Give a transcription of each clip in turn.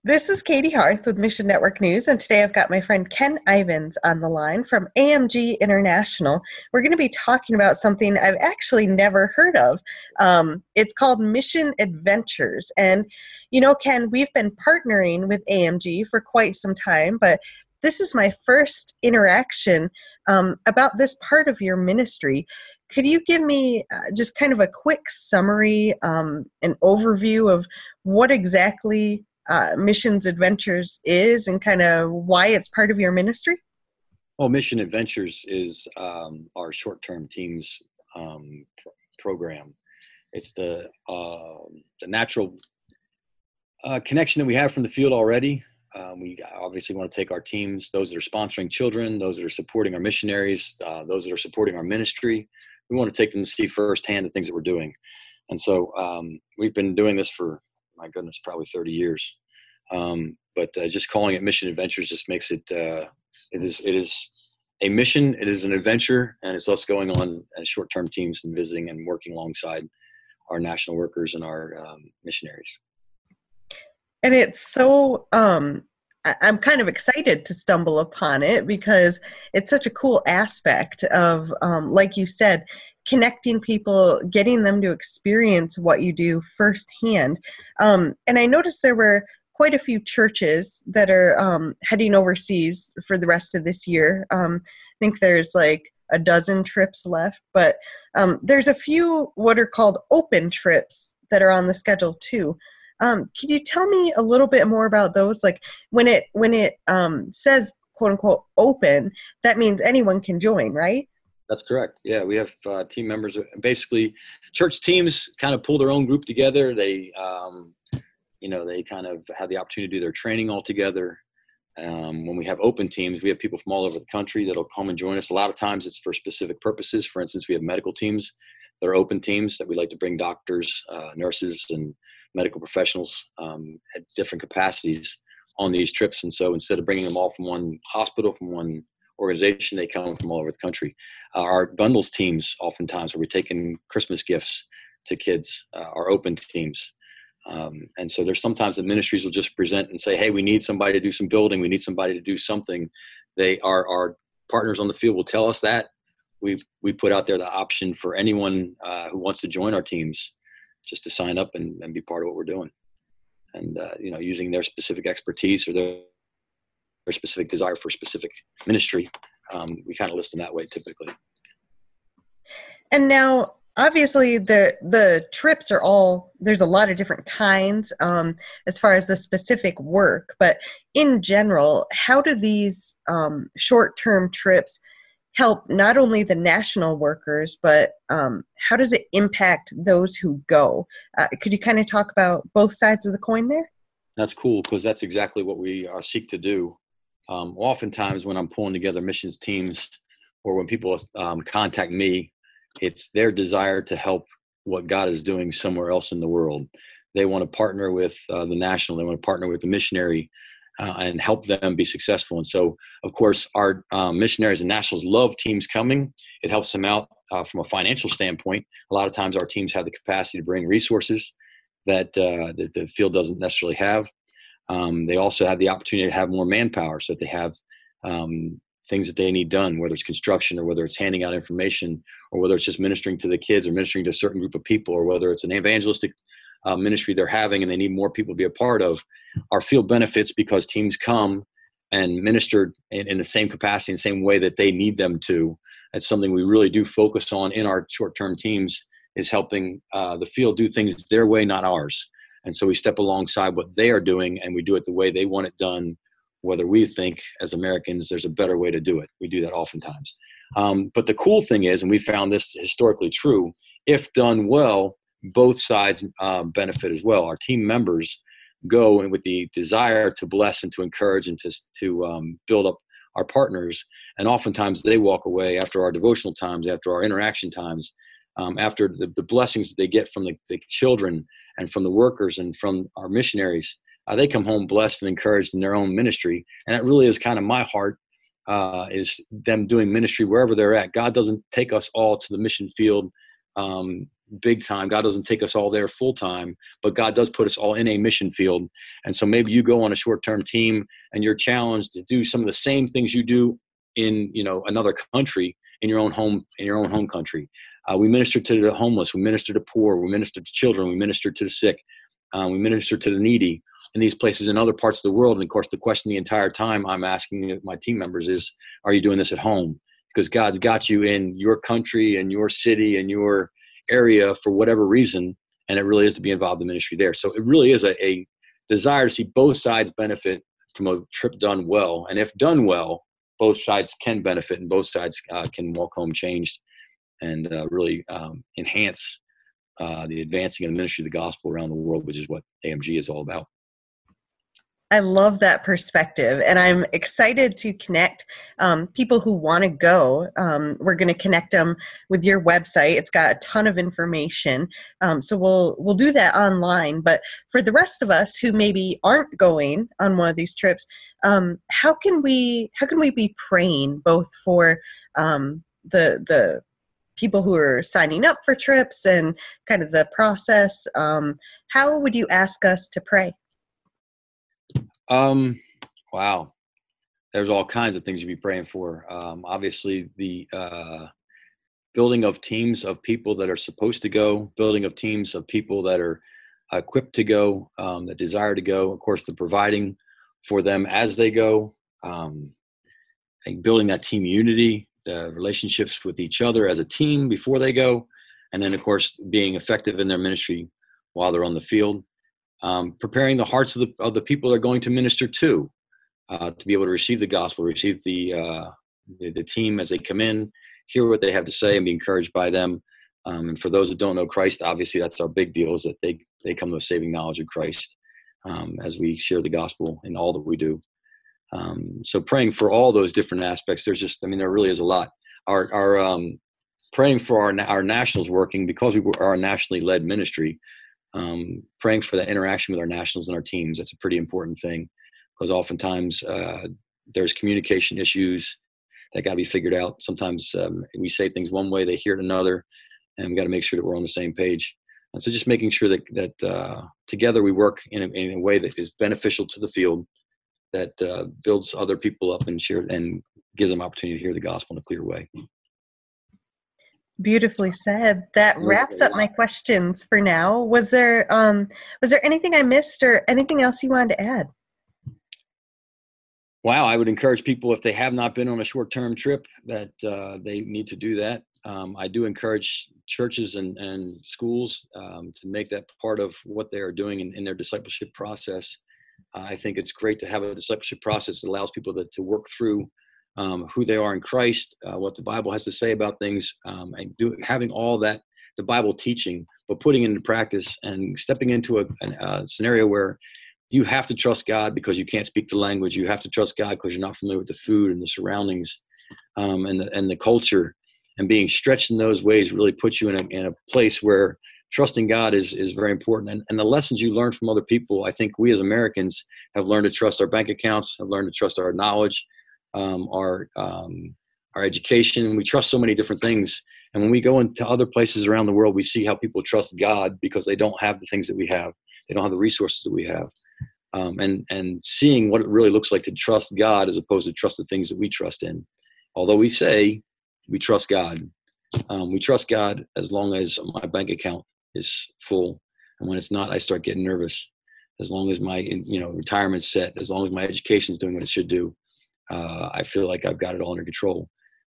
This is Katie Harth with Mission Network News, and today I've got my friend Ken Ivins on the line from AMG International. We're going to be talking about something I've actually never heard of. It's called Mission Adventures. And, you know, Ken, we've been partnering with AMG for quite some time, but this is my first interaction about this part of your ministry. Could you give me just kind of a quick summary, an overview of what exactly Missions Adventures is and kind of why it's part of your ministry? Well, Mission Adventures is our short-term teams program. It's the natural connection that we have from the field already. We obviously want to take our teams, those that are sponsoring children, those that are supporting our missionaries, those that are supporting our ministry. We want to take them to see firsthand the things that we're doing. And so we've been doing this for, my goodness, probably 30 years. But just calling it Mission Adventures just makes it, it is a mission, it is an adventure, and it's us going on short-term teams and visiting and working alongside our national workers and our missionaries. And it's so, I'm kind of excited to stumble upon it because it's such a cool aspect of, like you said, connecting people, getting them to experience what you do firsthand. And I noticed there were quite a few churches that are heading overseas for the rest of this year. I think there's like a dozen trips left, but there's a few what are called open trips that are on the schedule too. Can you tell me a little bit more about those? Like when it says quote unquote open, that means anyone can join, right? That's correct. Yeah, we have team members. Basically, church teams kind of pull their own group together. They, they kind of have the opportunity to do their training all together. When we have open teams, we have people from all over the country that'll come and join us. A lot of times it's for specific purposes. For instance, we have medical teams that are open teams that we like to bring doctors, nurses, and medical professionals at different capacities on these trips. And so instead of bringing them all from one hospital, from one organization, they come from all over the country. Our bundles teams, oftentimes, where we're taking Christmas gifts to kids, are open teams. And so there's sometimes the ministries will just present and say, hey, we need somebody to do some building. We need somebody to do something. Our partners on the field will tell us that. We put out there the option for anyone who wants to join our teams just to sign up and be part of what we're doing. And, using their specific expertise or their specific desire for specific ministry, we kind of list them that way typically. And now, obviously, the trips are there's a lot of different kinds as far as the specific work, but in general, how do these short-term trips help not only the national workers, but how does it impact those who go? Could you kind of talk about both sides of the coin there? That's cool, because that's exactly what we seek to do. Oftentimes when I'm pulling together missions teams or when people contact me, it's their desire to help what God is doing somewhere else in the world. They want to partner with the national, they want to partner with the missionary and help them be successful. And so, of course, our missionaries and nationals love teams coming. It helps them out from a financial standpoint. A lot of times our teams have the capacity to bring resources that the field doesn't necessarily have. They also have the opportunity to have more manpower so that they have things that they need done, whether it's construction or whether it's handing out information or whether it's just ministering to the kids or ministering to a certain group of people or whether it's an evangelistic ministry they're having and they need more people to be a part of. Our field benefits because teams come and minister in the same capacity, in the same way that they need them to. That's something we really do focus on in our short-term teams, is helping the field do things their way, not ours. And so we step alongside what they are doing and we do it the way they want it done, whether we think as Americans there's a better way to do it. We do that oftentimes. But the cool thing is, and we found this historically true, if done well, both sides benefit as well. Our team members go and with the desire to bless and to encourage and to build up our partners. And oftentimes they walk away after our devotional times, after our interaction times, after the blessings that they get from the children and from the workers and from our missionaries. They come home blessed and encouraged in their own ministry. And that really is kind of my heart, is them doing ministry wherever they're at. God doesn't take us all to the mission field big time. God doesn't take us all there full time, but God does put us all in a mission field. And so maybe you go on a short-term team and you're challenged to do some of the same things you do in, another country, in your own home country. We minister to the homeless, we minister to poor, we minister to children, we minister to the sick, we minister to the needy in these places in other parts of the world. And of course, the question the entire time I'm asking my team members is, are you doing this at home? Because God's got you in your country and your city and your area for whatever reason, and it really is to be involved in ministry there. So it really is a desire to see both sides benefit from a trip done well. And if done well, both sides can benefit and both sides can walk home changed and really enhance the advancing of the ministry of the gospel around the world, which is what AMG is all about. I love that perspective, and I'm excited to connect people who want to go. We're going to connect them with your website. It's got a ton of information, so we'll do that online. But for the rest of us who maybe aren't going on one of these trips, how can we be praying both for the people who are signing up for trips and kind of the process? How would you ask us to pray? Wow. There's all kinds of things you'd be praying for. Obviously the, building of teams of people that are supposed to go, building of teams of people that are equipped to go, that desire to go, of course, the providing for them as they go, and building that team unity, relationships with each other as a team before they go. And then of course, being effective in their ministry while they're on the field. Preparing the hearts of the people they're going to minister to be able to receive the gospel, receive the team as they come in, hear what they have to say, and be encouraged by them. And for those that don't know Christ, obviously that's our big deal, is that they come to a saving knowledge of Christ as we share the gospel in all that we do. So praying for all those different aspects. There really is a lot. Our praying for our nationals working, because we are a nationally led ministry. Praying for that interaction with our nationals and our teams. That's a pretty important thing, because oftentimes there's communication issues that got to be figured out. Sometimes we say things one way, they hear it another, and we got to make sure that we're on the same page. And so just making sure that together we work in a way that is beneficial to the field, that builds other people up and gives them opportunity to hear the gospel in a clear way. Beautifully said. That wraps up my questions for now. Was there anything I missed or anything else you wanted to add? Wow, I would encourage people, if they have not been on a short-term trip, that they need to do that. I do encourage churches and schools to make that part of what they are doing in their discipleship process. I think it's great to have a discipleship process that allows people to work through who they are in Christ, what the Bible has to say about things, and having all that, the Bible teaching, but putting it into practice and stepping into a scenario where you have to trust God because you can't speak the language. You have to trust God because you're not familiar with the food and the surroundings and the culture. And being stretched in those ways really puts you in a place where trusting God is very important. And the lessons you learn from other people, I think we as Americans have learned to trust our bank accounts, have learned to trust our knowledge, our education. We trust so many different things. And when we go into other places around the world, we see how people trust God because they don't have the things that we have. They don't have the resources that we have. And seeing what it really looks like to trust God as opposed to trust the things that we trust in. Although we say we trust God. We trust God as long as my bank account is full. And when it's not, I start getting nervous. As long as my retirement's set, as long as my education is doing what it should do, I feel like I've got it all under control.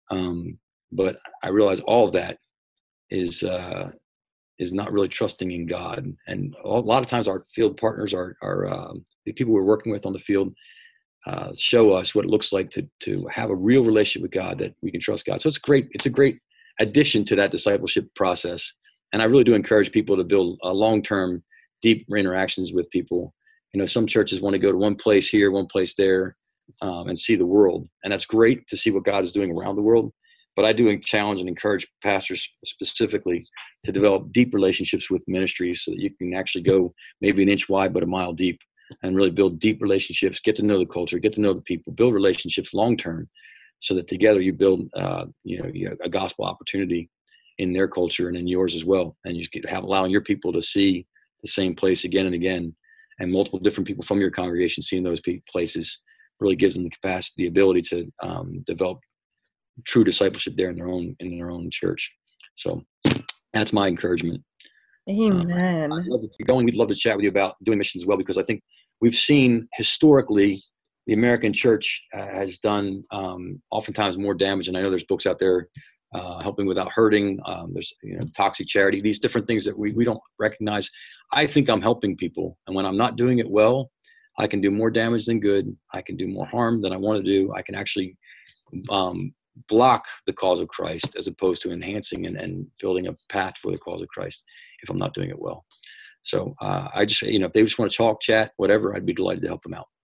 But I realize all of that is not really trusting in God. And a lot of times our field partners, the people we're working with on the field, show us what it looks like to have a real relationship with God, that we can trust God. So it's a great addition to that discipleship process. And I really do encourage people to build long-term, deep interactions with people. Some churches want to go to one place here, one place there, and see the world. And that's great to see what God is doing around the world. But I do challenge and encourage pastors specifically to develop deep relationships with ministries so that you can actually go maybe an inch wide, but a mile deep, and really build deep relationships, get to know the culture, get to know the people, build relationships long-term so that together you build, a gospel opportunity in their culture and in yours as well. And you just allowing your people to see the same place again and again, and multiple different people from your congregation seeing those places really gives them the capacity, the ability to develop true discipleship there in their own church. So that's my encouragement. Amen. I'd love to keep going. We'd love to chat with you about doing missions as well, because I think we've seen historically the American church has done oftentimes more damage. And I know there's books out there helping without hurting. There's toxic charity, these different things that we don't recognize. I think I'm helping people. And when I'm not doing it well, I can do more damage than good. I can do more harm than I want to do. I can actually block the cause of Christ as opposed to enhancing and building a path for the cause of Christ if I'm not doing it well. So I just, if they just want to talk, chat, whatever, I'd be delighted to help them out.